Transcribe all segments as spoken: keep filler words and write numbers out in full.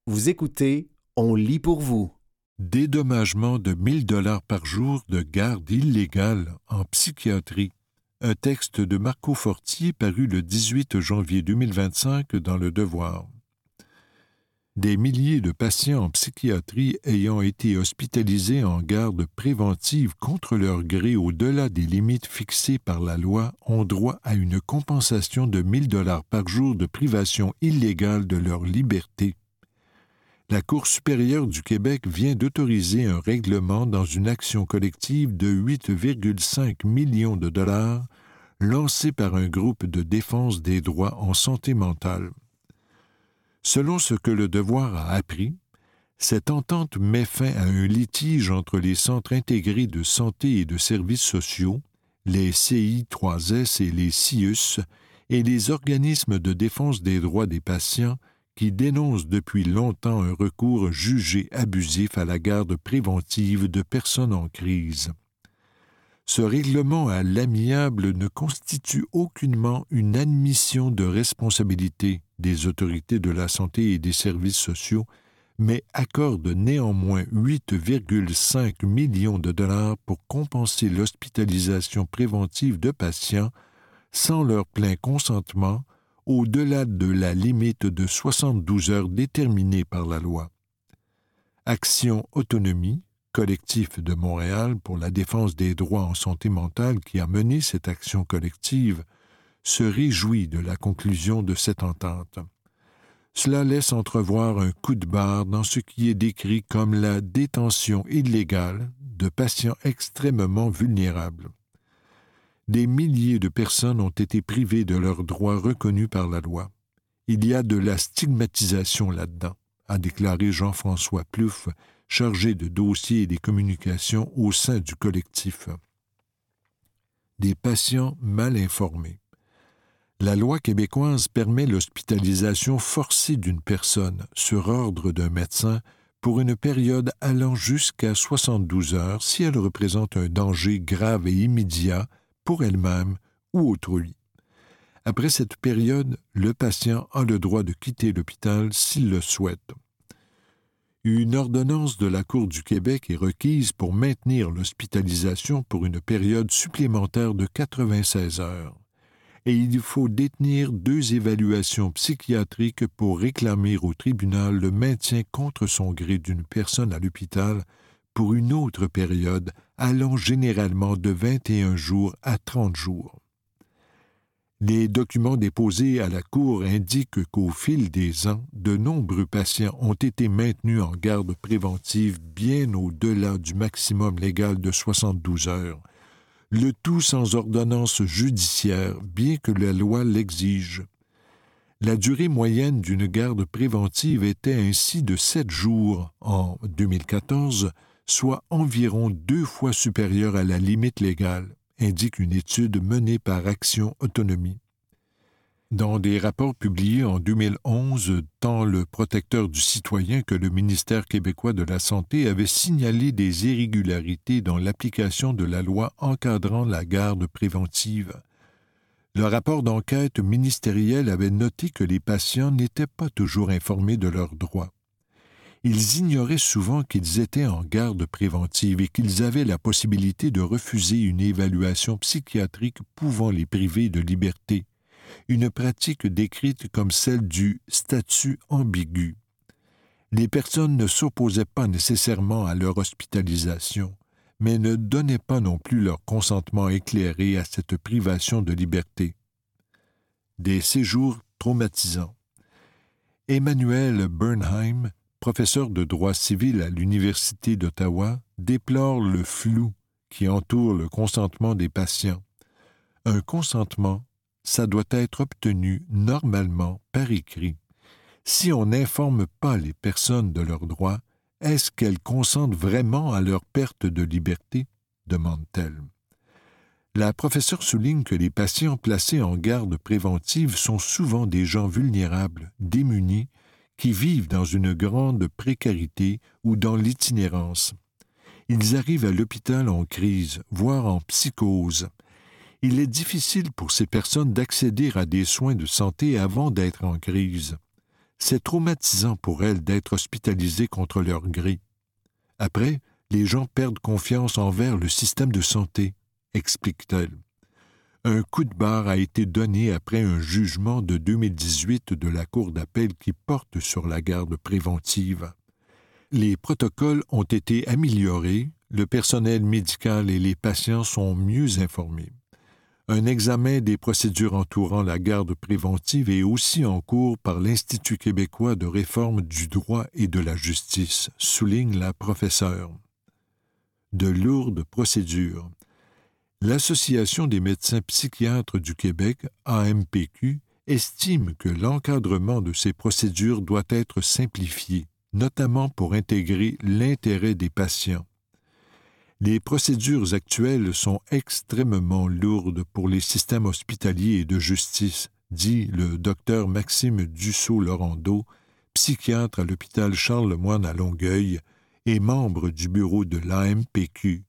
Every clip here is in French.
Vous écoutez, on lit pour vous. Dédommagement de mille dollars par jour de garde illégale en psychiatrie. Un texte de Marco Fortier paru le dix-huit janvier deux mille vingt-cinq dans Le Devoir. Des milliers de patients en psychiatrie ayant été hospitalisés en garde préventive contre leur gré au-delà des limites fixées par la loi ont droit à une compensation de mille dollars par jour de privation illégale de leur liberté. La Cour supérieure du Québec vient d'autoriser un règlement dans une action collective de huit virgule cinq millions de dollars lancée par un groupe de défense des droits en santé mentale. Selon ce que Le Devoir a appris, cette entente met fin à un litige entre les centres intégrés de santé et de services sociaux, les C I trois S et les C I U S, et les organismes de défense des droits des patients qui dénoncent depuis longtemps un recours jugé abusif à la garde préventive de personnes en crise. Ce règlement à l'amiable ne constitue aucunement une admission de responsabilité des autorités de la santé et des services sociaux, mais accorde néanmoins huit virgule cinq millions de dollars pour compenser l'hospitalisation préventive de patients sans leur plein consentement au-delà de la limite de soixante-douze heures déterminée par la loi. Action Autonomie, collectif de Montréal pour la défense des droits en santé mentale qui a mené cette action collective, se réjouit de la conclusion de cette entente. Cela laisse entrevoir un coup de barre dans ce qui est décrit comme la détention illégale de patients extrêmement vulnérables. Des milliers de personnes ont été privées de leurs droits reconnus par la loi. Il y a de la stigmatisation là-dedans, a déclaré Jean-François Plouffe, chargé de dossiers et des communications au sein du collectif. Des patients mal informés. La loi québécoise permet l'hospitalisation forcée d'une personne sur ordre d'un médecin pour une période allant jusqu'à soixante-douze heures si elle représente un danger grave et immédiat pour elle-même ou autrui. Après cette période, le patient a le droit de quitter l'hôpital s'il le souhaite. Une ordonnance de la Cour du Québec est requise pour maintenir l'hospitalisation pour une période supplémentaire de quatre-vingt-seize heures. Et il faut détenir deux évaluations psychiatriques pour réclamer au tribunal le maintien contre son gré d'une personne à l'hôpital pour une autre période allant généralement de vingt et un jours à trente jours. Les documents déposés à la Cour indiquent qu'au fil des ans, de nombreux patients ont été maintenus en garde préventive bien au-delà du maximum légal de soixante-douze heures, le tout sans ordonnance judiciaire, bien que la loi l'exige. La durée moyenne d'une garde préventive était ainsi de sept jours en deux mille quatorze, soit environ deux fois supérieure à la limite légale, indique une étude menée par Action Autonomie. Dans des rapports publiés en deux mille onze, tant le Protecteur du citoyen que le ministère québécois de la Santé avaient signalé des irrégularités dans l'application de la loi encadrant la garde préventive. Le rapport d'enquête ministériel avait noté que les patients n'étaient pas toujours informés de leurs droits. Ils ignoraient souvent qu'ils étaient en garde préventive et qu'ils avaient la possibilité de refuser une évaluation psychiatrique pouvant les priver de liberté, une pratique décrite comme celle du statut ambigu. Les personnes ne s'opposaient pas nécessairement à leur hospitalisation, mais ne donnaient pas non plus leur consentement éclairé à cette privation de liberté. Des séjours traumatisants. Emmanuel Bernheim, professeur de droit civil à l'Université d'Ottawa, déplore le flou qui entoure le consentement des patients. Un consentement, ça doit être obtenu normalement par écrit. Si on n'informe pas les personnes de leurs droits, est-ce qu'elles consentent vraiment à leur perte de liberté? Demande-t-elle. La professeure souligne que les patients placés en garde préventive sont souvent des gens vulnérables, démunis, qui vivent dans une grande précarité ou dans l'itinérance. Ils arrivent à l'hôpital en crise, voire en psychose. Il est difficile pour ces personnes d'accéder à des soins de santé avant d'être en crise. C'est traumatisant pour elles d'être hospitalisées contre leur gré. Après, les gens perdent confiance envers le système de santé, explique-t-elle. Un coup de barre a été donné après un jugement de deux mille dix-huit de la Cour d'appel qui porte sur la garde préventive. Les protocoles ont été améliorés, le personnel médical et les patients sont mieux informés. Un examen des procédures entourant la garde préventive est aussi en cours par l'Institut québécois de réforme du droit et de la justice, souligne la professeure. De lourdes procédures. L'Association des médecins psychiatres du Québec, A M P Q, estime que l'encadrement de ces procédures doit être simplifié, notamment pour intégrer l'intérêt des patients. Les procédures actuelles sont extrêmement lourdes pour les systèmes hospitaliers et de justice, dit le docteur Maxime Dussault-Laurando, psychiatre à l'hôpital Charles-Lemoine à Longueuil et membre du bureau de l'A M P Q.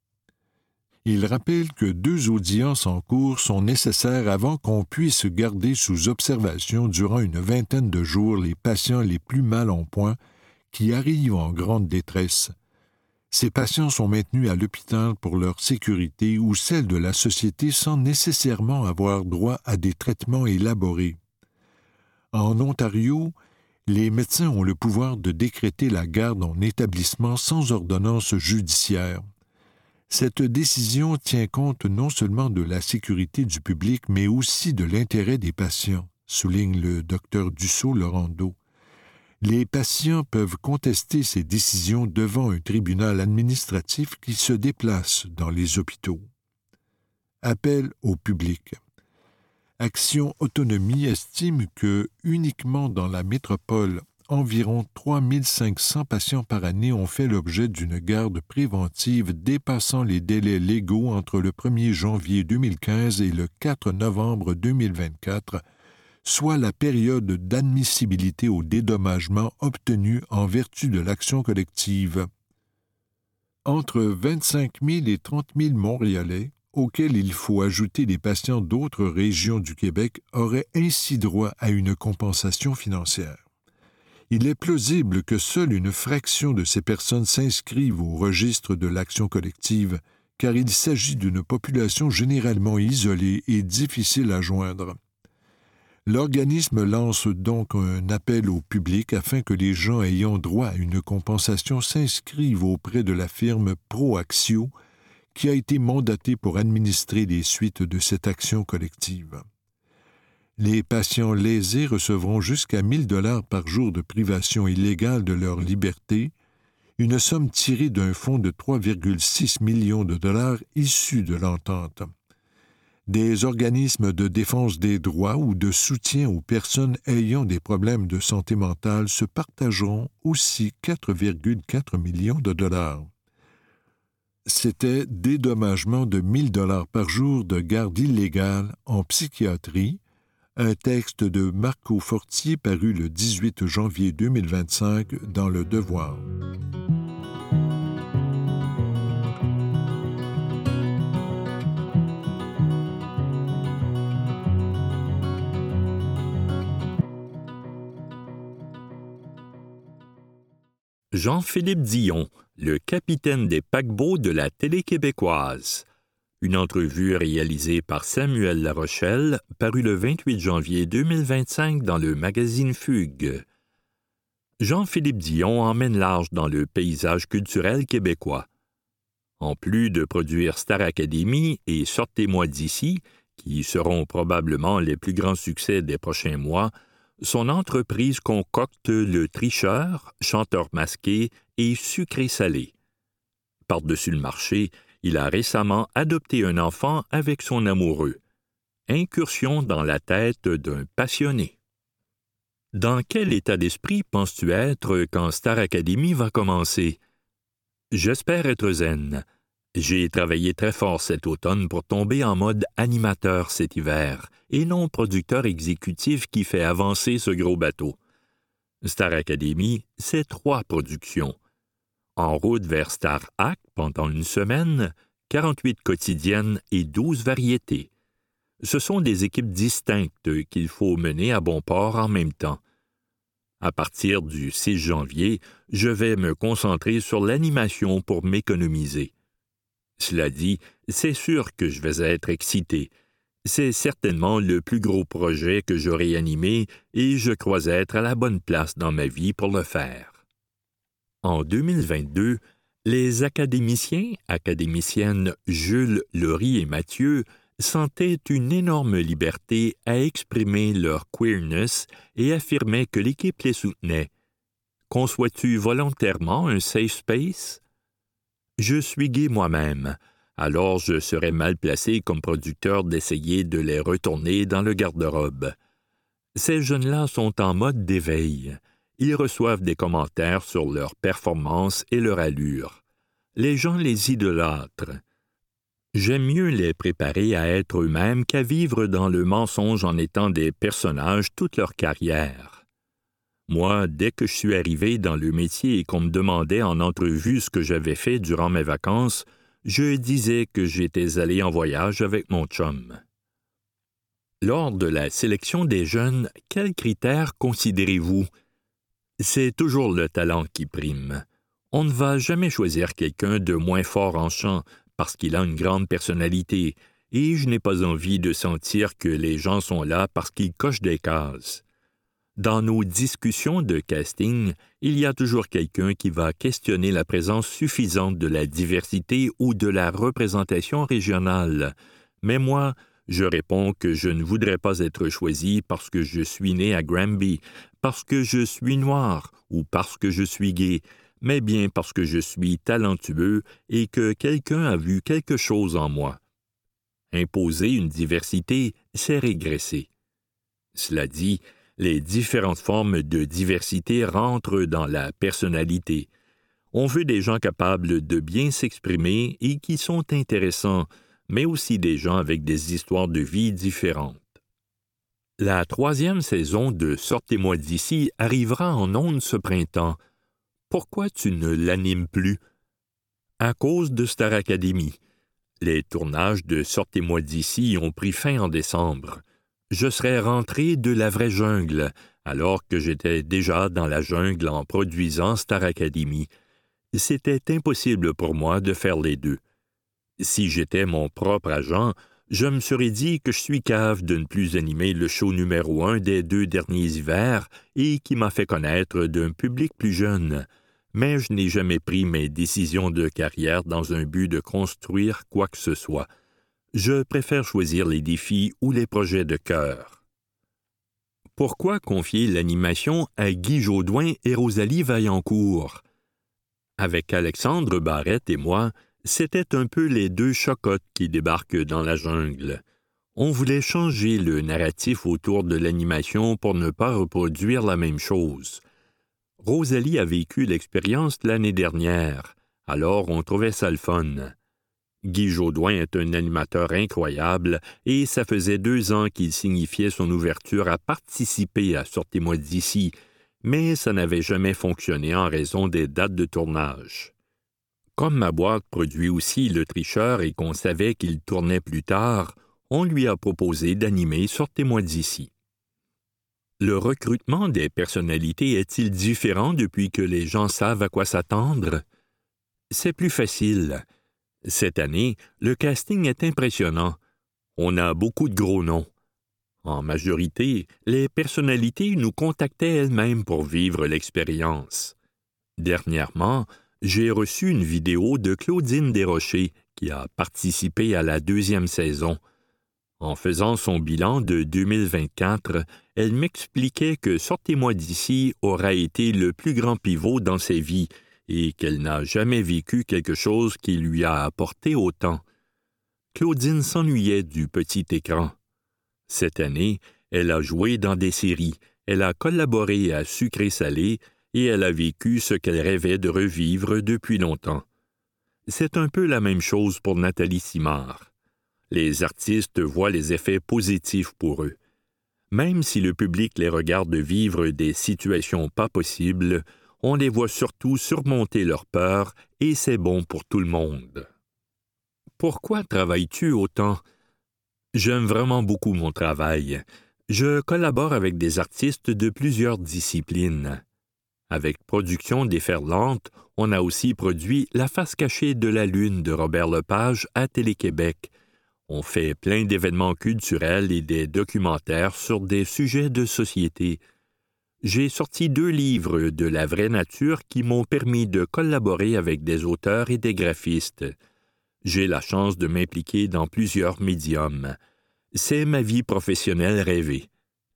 Il rappelle que deux audiences en cours sont nécessaires avant qu'on puisse garder sous observation durant une vingtaine de jours les patients les plus mal en point qui arrivent en grande détresse. Ces patients sont maintenus à l'hôpital pour leur sécurité ou celle de la société sans nécessairement avoir droit à des traitements élaborés. En Ontario, les médecins ont le pouvoir de décréter la garde en établissement sans ordonnance judiciaire. Cette décision tient compte non seulement de la sécurité du public, mais aussi de l'intérêt des patients, souligne le docteur Dussault-Laurando. Les patients peuvent contester ces décisions devant un tribunal administratif qui se déplace dans les hôpitaux. Appel au public. Action Autonomie estime que, uniquement dans la métropole, environ trois mille cinq cents patients par année ont fait l'objet d'une garde préventive dépassant les délais légaux entre le premier janvier deux mille quinze et le quatre novembre deux mille vingt-quatre, soit la période d'admissibilité au dédommagement obtenue en vertu de l'action collective. Entre vingt-cinq mille et trente mille Montréalais, auxquels il faut ajouter des patients d'autres régions du Québec, auraient ainsi droit à une compensation financière. Il est plausible que seule une fraction de ces personnes s'inscrivent au registre de l'action collective, car il s'agit d'une population généralement isolée et difficile à joindre. L'organisme lance donc un appel au public afin que les gens ayant droit à une compensation s'inscrivent auprès de la firme Proaxio, qui a été mandatée pour administrer les suites de cette action collective. Les patients lésés recevront jusqu'à mille dollars par jour de privation illégale de leur liberté, une somme tirée d'un fonds de trois virgule six millions de dollars issu de l'entente. Des organismes de défense des droits ou de soutien aux personnes ayant des problèmes de santé mentale se partageront aussi quatre virgule quatre millions de dollars. C'était dédommagement de mille dollars par jour de garde illégale en psychiatrie, un texte de Marco Fortier paru le dix-huit janvier deux mille vingt-cinq dans Le Devoir. Jean-Philippe Dion, le capitaine des paquebots de la télé québécoise. Une entrevue réalisée par Samuel Larochelle, parue le vingt-huit janvier deux mille vingt-cinq dans le magazine Fugue. Jean-Philippe Dion emmène large dans le paysage culturel québécois. En plus de produire Star Academy et Sortez-moi d'ici, qui seront probablement les plus grands succès des prochains mois, son entreprise concocte Le Tricheur, Chanteur masqué et Sucré-salé. Par-dessus le marché, il a récemment adopté un enfant avec son amoureux. Incursion dans la tête d'un passionné. Dans quel état d'esprit penses-tu être quand Star Academy va commencer? J'espère être zen. J'ai travaillé très fort cet automne pour tomber en mode animateur cet hiver, et non producteur exécutif qui fait avancer ce gros bateau. Star Academy, c'est trois productions. En route vers Star Act pendant une semaine, quarante-huit quotidiennes et douze variétés. Ce sont des équipes distinctes qu'il faut mener à bon port en même temps. À partir du six janvier, je vais me concentrer sur l'animation pour m'économiser. Cela dit, c'est sûr que je vais être excité. C'est certainement le plus gros projet que j'aurai animé et je crois être à la bonne place dans ma vie pour le faire. En deux mille vingt-deux, les académiciens, académiciennes Jules, Laurie et Mathieu sentaient une énorme liberté à exprimer leur queerness et affirmaient que l'équipe les soutenait. Conçois-tu volontairement un safe space? Je suis gay moi-même, alors je serais mal placé comme producteur d'essayer de les retourner dans le garde-robe. Ces jeunes-là sont en mode d'éveil. Ils reçoivent des commentaires sur leur performance et leur allure. Les gens les idolâtrent. J'aime mieux les préparer à être eux-mêmes qu'à vivre dans le mensonge en étant des personnages toute leur carrière. Moi, dès que je suis arrivé dans le métier et qu'on me demandait en entrevue ce que j'avais fait durant mes vacances, je disais que j'étais allé en voyage avec mon chum. Lors de la sélection des jeunes, quels critères considérez-vous? C'est toujours le talent qui prime. On ne va jamais choisir quelqu'un de moins fort en chant parce qu'il a une grande personnalité, et je n'ai pas envie de sentir que les gens sont là parce qu'ils cochent des cases. Dans nos discussions de casting, il y a toujours quelqu'un qui va questionner la présence suffisante de la diversité ou de la représentation régionale. Mais moi, je réponds que je ne voudrais pas être choisi parce que je suis né à Granby, parce que je suis noir ou parce que je suis gay, mais bien parce que je suis talentueux et que quelqu'un a vu quelque chose en moi. Imposer une diversité, c'est régresser. Cela dit, les différentes formes de diversité rentrent dans la personnalité. On veut des gens capables de bien s'exprimer et qui sont intéressants, mais aussi des gens avec des histoires de vie différentes. La troisième saison de Sortez-moi d'ici arrivera en ondes ce printemps. Pourquoi tu ne l'animes plus? À cause de Star Academy. Les tournages de Sortez-moi d'ici ont pris fin en décembre. Je serais rentré de la vraie jungle, alors que j'étais déjà dans la jungle en produisant Star Academy. C'était impossible pour moi de faire les deux. Si j'étais mon propre agent, je me serais dit que je suis cave de ne plus animer le show numéro un des deux derniers hivers et qui m'a fait connaître d'un public plus jeune. Mais je n'ai jamais pris mes décisions de carrière dans un but de construire quoi que ce soit. Je préfère choisir les défis ou les projets de cœur. Pourquoi confier l'animation à Guy Jodoin et Rosalie Vaillancourt? Avec Alexandre Barrette et moi, c'était un peu les deux chocottes qui débarquent dans la jungle. On voulait changer le narratif autour de l'animation pour ne pas reproduire la même chose. Rosalie a vécu l'expérience l'année dernière, alors on trouvait ça le fun. Guy Jodoin est un animateur incroyable et ça faisait deux ans qu'il signifiait son ouverture à participer à Sortez-moi d'ici, mais ça n'avait jamais fonctionné en raison des dates de tournage. Comme ma boîte produit aussi Le Tricheur et qu'on savait qu'il tournait plus tard, on lui a proposé d'animer Sortez-moi d'ici. Le recrutement des personnalités est-il différent depuis que les gens savent à quoi s'attendre? C'est plus facile. Cette année, le casting est impressionnant. On a beaucoup de gros noms. En majorité, les personnalités nous contactaient elles-mêmes pour vivre l'expérience. Dernièrement, j'ai reçu une vidéo de Claudine Desrochers qui a participé à la deuxième saison. En faisant son bilan de deux mille vingt-quatre, elle m'expliquait que Sortez-moi d'ici aura été le plus grand pivot dans sa vie et qu'elle n'a jamais vécu quelque chose qui lui a apporté autant. Claudine s'ennuyait du petit écran. Cette année, elle a joué dans des séries, elle a collaboré à Sucré-Salé et elle a vécu ce qu'elle rêvait de revivre depuis longtemps. C'est un peu la même chose pour Nathalie Simard. Les artistes voient les effets positifs pour eux. Même si le public les regarde vivre des situations pas possibles, on les voit surtout surmonter leurs peurs et c'est bon pour tout le monde. Pourquoi travailles-tu autant? J'aime vraiment beaucoup mon travail. Je collabore avec des artistes de plusieurs disciplines. Avec Production déferlante, on a aussi produit La face cachée de la Lune de Robert Lepage à Télé-Québec. On fait plein d'événements culturels et des documentaires sur des sujets de société. J'ai sorti deux livres de la vraie nature qui m'ont permis de collaborer avec des auteurs et des graphistes. J'ai la chance de m'impliquer dans plusieurs médiums. C'est ma vie professionnelle rêvée.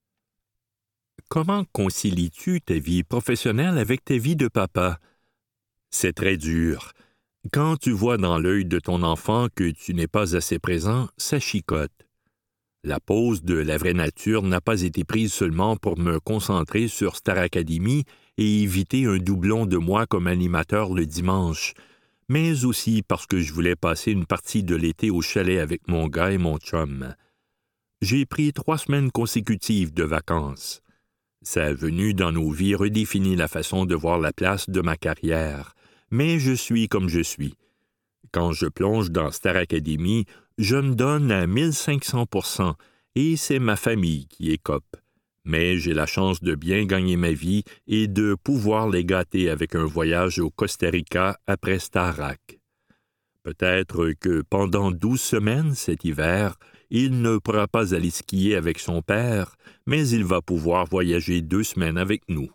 Comment concilies-tu ta vie professionnelle avec ta vie de papa? C'est très dur. Quand tu vois dans l'œil de ton enfant que tu n'es pas assez présent, ça chicote. La pause de la vraie nature n'a pas été prise seulement pour me concentrer sur Star Academy et éviter un doublon de moi comme animateur le dimanche, mais aussi parce que je voulais passer une partie de l'été au chalet avec mon gars et mon chum. J'ai pris trois semaines consécutives de vacances. Sa venue dans nos vies redéfinit la façon de voir la place de ma carrière, mais je suis comme je suis. Quand je plonge dans Star Academy, je me donne à mille cinq cents pour cent et c'est ma famille qui écope. Mais j'ai la chance de bien gagner ma vie et de pouvoir les gâter avec un voyage au Costa Rica après Starac. Peut-être que pendant douze semaines cet hiver, il ne pourra pas aller skier avec son père, mais il va pouvoir voyager deux semaines avec nous.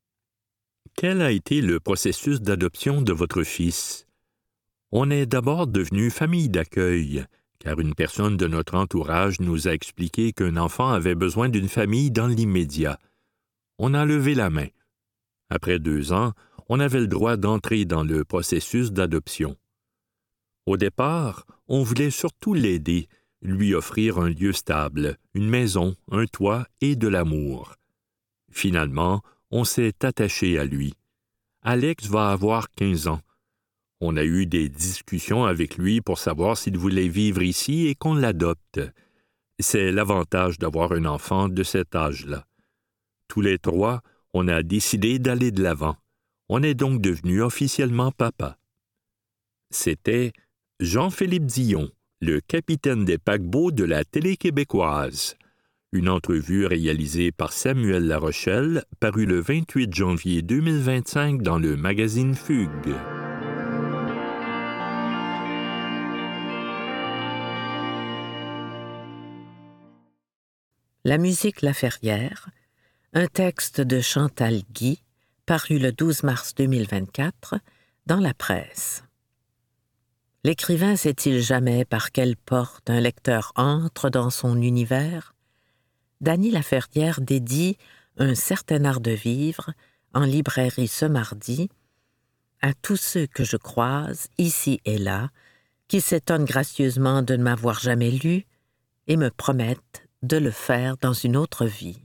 Quel a été le processus d'adoption de votre fils? On est d'abord devenu famille d'accueil, car une personne de notre entourage nous a expliqué qu'un enfant avait besoin d'une famille dans l'immédiat. On a levé la main. Après deux ans, on avait le droit d'entrer dans le processus d'adoption. Au départ, on voulait surtout l'aider, lui offrir un lieu stable, une maison, un toit et de l'amour. Finalement, on s'est attaché à lui. Alex va avoir quinze ans. On a eu des discussions avec lui pour savoir s'il voulait vivre ici et qu'on l'adopte. C'est l'avantage d'avoir un enfant de cet âge-là. Tous les trois, on a décidé d'aller de l'avant. On est donc devenu officiellement papa. C'était Jean-Philippe Dion, le capitaine des paquebots de la télé québécoise. Une entrevue réalisée par Samuel Larochelle, parue le vingt-huit janvier deux mille vingt-cinq dans le magazine Fugue. La musique La Ferrière, un texte de Chantal Guy, paru le douze mars deux mille vingt-quatre dans la presse. L'écrivain sait-il jamais par quelle porte un lecteur entre dans son univers? Dany Laferrière dédie Un certain art de vivre, en librairie ce mardi, à tous ceux que je croise, ici et là, qui s'étonnent gracieusement de ne m'avoir jamais lu et me promettent de le faire dans une autre vie.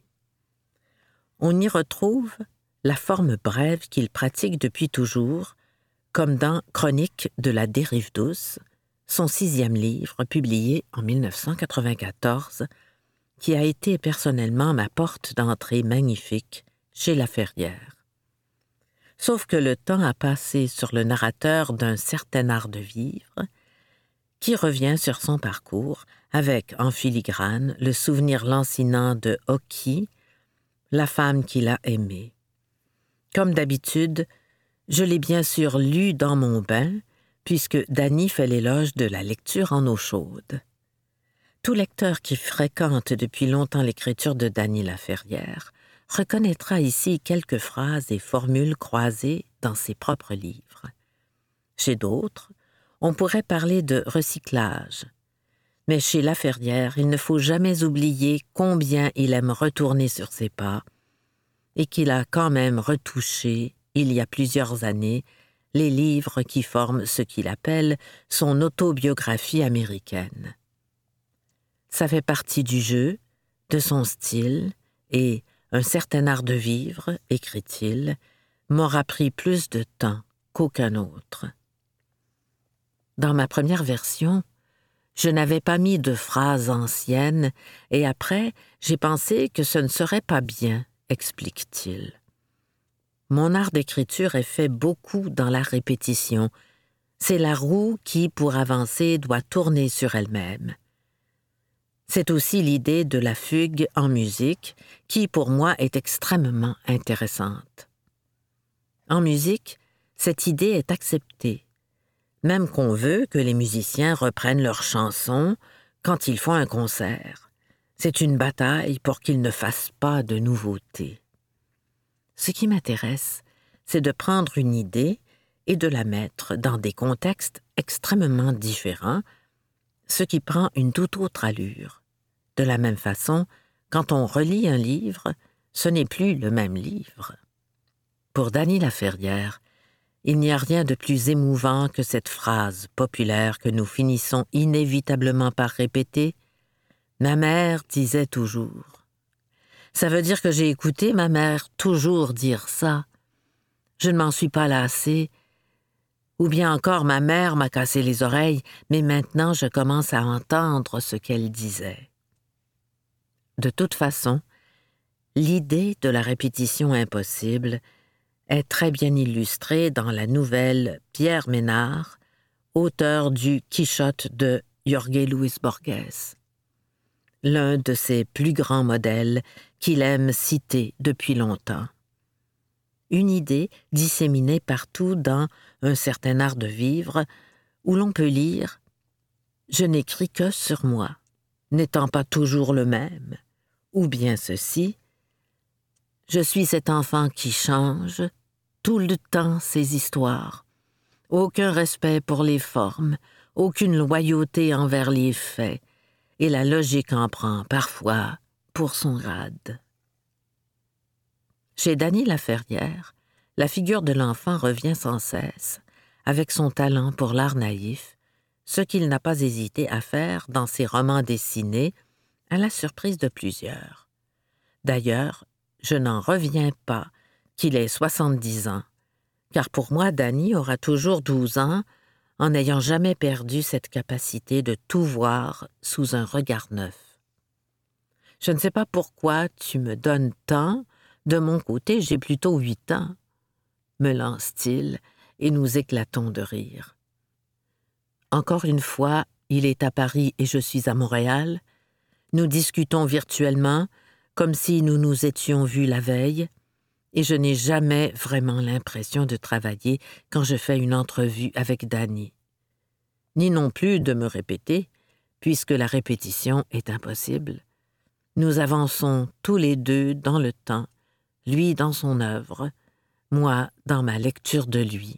On y retrouve la forme brève qu'il pratique depuis toujours, comme dans Chronique de la dérive douce, son sixième livre publié en mille neuf cent quatre-vingt-quatorze, qui a été personnellement ma porte d'entrée magnifique chez Laferrière. Sauf que le temps a passé sur le narrateur d'un certain art de vivre, qui revient sur son parcours avec, en filigrane, le souvenir lancinant de Oki, la femme qu'il a aimée. Comme d'habitude, je l'ai bien sûr lu dans mon bain, puisque Dany fait l'éloge de la lecture en eau chaude. Tout lecteur qui fréquente depuis longtemps l'écriture de Dany Laferrière reconnaîtra ici quelques phrases et formules croisées dans ses propres livres. Chez d'autres, on pourrait parler de recyclage. Mais chez Laferrière, il ne faut jamais oublier combien il aime retourner sur ses pas et qu'il a quand même retouché, il y a plusieurs années, les livres qui forment ce qu'il appelle son autobiographie américaine. Ça fait partie du jeu, de son style, et un certain art de vivre, écrit-il, m'aura pris plus de temps qu'aucun autre. Dans ma première version, je n'avais pas mis de phrases anciennes, et après, j'ai pensé que ce ne serait pas bien, explique-t-il. Mon art d'écriture est fait beaucoup dans la répétition. C'est la roue qui, pour avancer, doit tourner sur elle-même. C'est aussi l'idée de la fugue en musique qui, pour moi, est extrêmement intéressante. En musique, cette idée est acceptée, même qu'on veut que les musiciens reprennent leurs chansons quand ils font un concert. C'est une bataille pour qu'ils ne fassent pas de nouveautés. Ce qui m'intéresse, c'est de prendre une idée et de la mettre dans des contextes extrêmement différents, ce qui prend une toute autre allure. De la même façon, quand on relit un livre, ce n'est plus le même livre. Pour Dany Laferrière, il n'y a rien de plus émouvant que cette phrase populaire que nous finissons inévitablement par répéter. « Ma mère disait toujours. » Ça veut dire que j'ai écouté ma mère toujours dire ça. Je ne m'en suis pas lassée. Ou bien encore, ma mère m'a cassé les oreilles, mais maintenant je commence à entendre ce qu'elle disait. De toute façon, l'idée de la répétition impossible est très bien illustrée dans la nouvelle Pierre Ménard, auteur du Quichotte de Jorge Luis Borges, l'un de ses plus grands modèles qu'il aime citer depuis longtemps. Une idée disséminée partout dans Un certain art de vivre, où l'on peut lire « Je n'écris que sur moi, n'étant pas toujours le même », ou bien ceci « Je suis cet enfant qui change, tout le temps ses histoires, aucun respect pour les formes, aucune loyauté envers les faits, et la logique en prend parfois pour son grade. » Chez Dany Laferrière, la figure de l'enfant revient sans cesse, avec son talent pour l'art naïf, ce qu'il n'a pas hésité à faire dans ses romans dessinés, à la surprise de plusieurs. D'ailleurs, je n'en reviens pas qu'il ait soixante-dix ans, car pour moi, Dany aura toujours douze ans, en n'ayant jamais perdu cette capacité de tout voir sous un regard neuf. Je ne sais pas pourquoi tu me donnes tant, de mon côté, j'ai plutôt huit ans, me lance-t-il, et nous éclatons de rire. Encore une fois, il est à Paris et je suis à Montréal. Nous discutons virtuellement, comme si nous nous étions vus la veille, et je n'ai jamais vraiment l'impression de travailler quand je fais une entrevue avec Dany. Ni non plus de me répéter, puisque la répétition est impossible. Nous avançons tous les deux dans le temps, lui dans son œuvre, moi dans ma lecture de lui.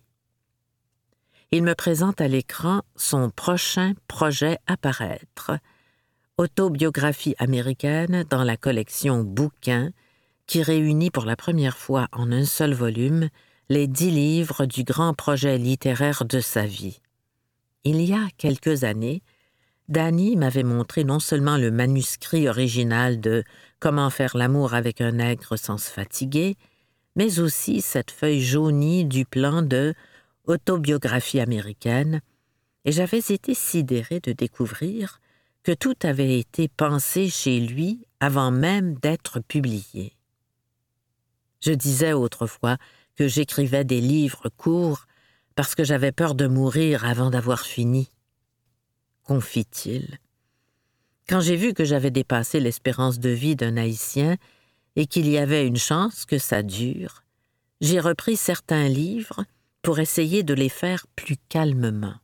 Il me présente à l'écran son prochain projet à paraître, Autobiographie américaine dans la collection Bouquins, qui réunit pour la première fois en un seul volume les dix livres du grand projet littéraire de sa vie. Il y a quelques années, Dany m'avait montré non seulement le manuscrit original de « Comment faire l'amour avec un nègre sans se fatiguer », mais aussi cette feuille jaunie du plan de « Autobiographie américaine », et j'avais été sidérée de découvrir que tout avait été pensé chez lui avant même d'être publié. Je disais autrefois que j'écrivais des livres courts parce que j'avais peur de mourir avant d'avoir fini. Confie-t-il. Quand j'ai vu que j'avais dépassé l'espérance de vie d'un Haïtien et qu'il y avait une chance que ça dure, j'ai repris certains livres pour essayer de les faire plus calmement.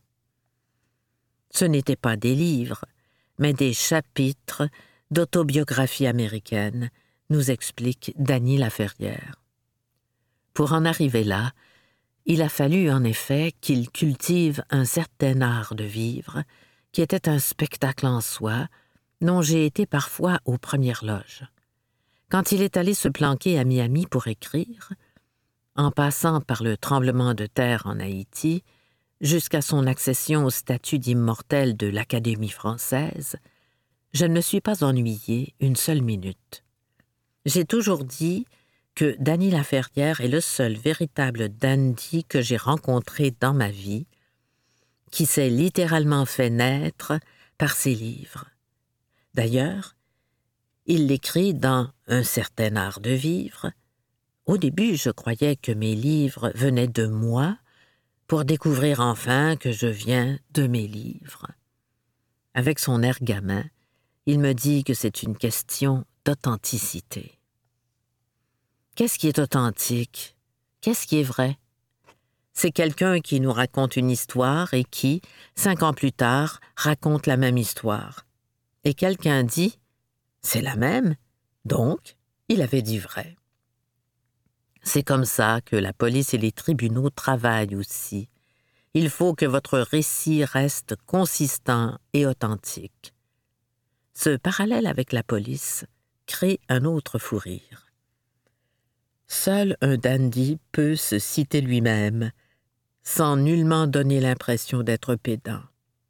Ce n'étaient pas des livres, mais des chapitres d'autobiographie américaine, nous explique Dany Laferrière. Pour en arriver là, il a fallu en effet qu'il cultive un certain art de vivre, qui était un spectacle en soi, dont j'ai été parfois aux premières loges. Quand il est allé se planquer à Miami pour écrire, en passant par le tremblement de terre en Haïti, jusqu'à son accession au statut d'immortel de l'Académie française, je ne me suis pas ennuyée une seule minute. J'ai toujours dit que Dany Laferrière est le seul véritable dandy que j'ai rencontré dans ma vie, qui s'est littéralement fait naître par ses livres. D'ailleurs, il l'écrit dans Un certain art de vivre. Au début, je croyais que mes livres venaient de moi, pour découvrir enfin que je viens de mes livres. Avec son air gamin, il me dit que c'est une question d'authenticité. Qu'est-ce qui est authentique? Qu'est-ce qui est vrai? C'est quelqu'un qui nous raconte une histoire et qui, cinq ans plus tard, raconte la même histoire. Et quelqu'un dit « c'est la même », donc il avait dit vrai. C'est comme ça que la police et les tribunaux travaillent aussi. Il faut que votre récit reste consistant et authentique. Ce parallèle avec la police crée un autre fou rire. Seul un dandy peut se citer lui-même, sans nullement donner l'impression d'être pédant.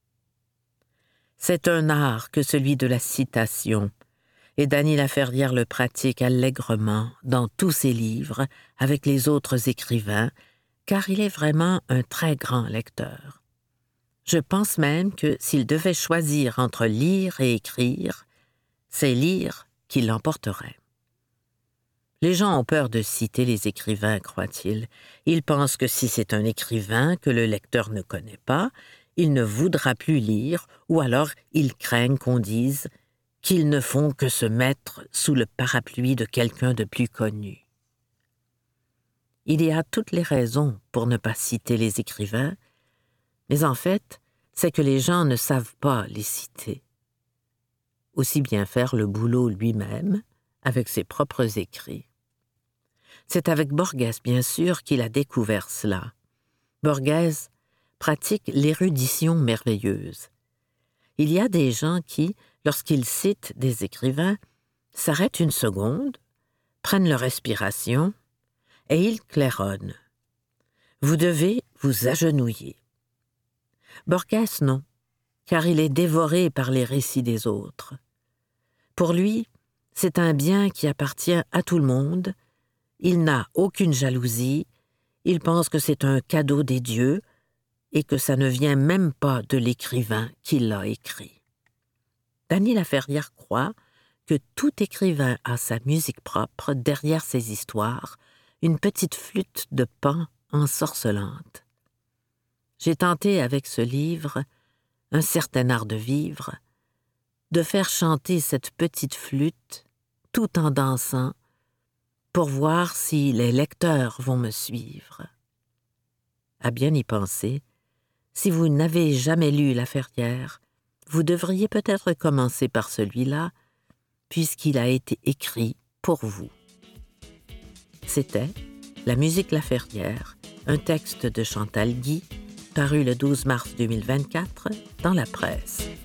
C'est un art que celui de la citation, et Dany Laferrière le pratique allègrement dans tous ses livres avec les autres écrivains, car il est vraiment un très grand lecteur. Je pense même que s'il devait choisir entre lire et écrire, c'est lire qui l'emporterait. Les gens ont peur de citer les écrivains, croit-il. Ils pensent que si c'est un écrivain que le lecteur ne connaît pas, il ne voudra plus lire, ou alors ils craignent qu'on dise qu'ils ne font que se mettre sous le parapluie de quelqu'un de plus connu. Il y a toutes les raisons pour ne pas citer les écrivains, mais en fait, c'est que les gens ne savent pas les citer. Aussi bien faire le boulot lui-même, avec ses propres écrits. C'est avec Borges, bien sûr, qu'il a découvert cela. Borges pratique l'érudition merveilleuse. Il y a des gens qui, lorsqu'ils citent des écrivains, s'arrêtent une seconde, prennent leur respiration, et ils claironnent. Vous devez vous agenouiller. Borges, non, car il est dévoré par les récits des autres. Pour lui, c'est un bien qui appartient à tout le monde. Il n'a aucune jalousie, il pense que c'est un cadeau des dieux et que ça ne vient même pas de l'écrivain qui l'a écrit. Dany Laferrière croit que tout écrivain a sa musique propre derrière ses histoires, une petite flûte de Pan ensorcelante. J'ai tenté avec ce livre, Un certain art de vivre, de faire chanter cette petite flûte tout en dansant pour voir si les lecteurs vont me suivre. À bien y penser, si vous n'avez jamais lu Laferrière, vous devriez peut-être commencer par celui-là, puisqu'il a été écrit pour vous. C'était La musique Laferrière, un texte de Chantal Guy, paru le douze mars deux mille vingt-quatre dans la presse.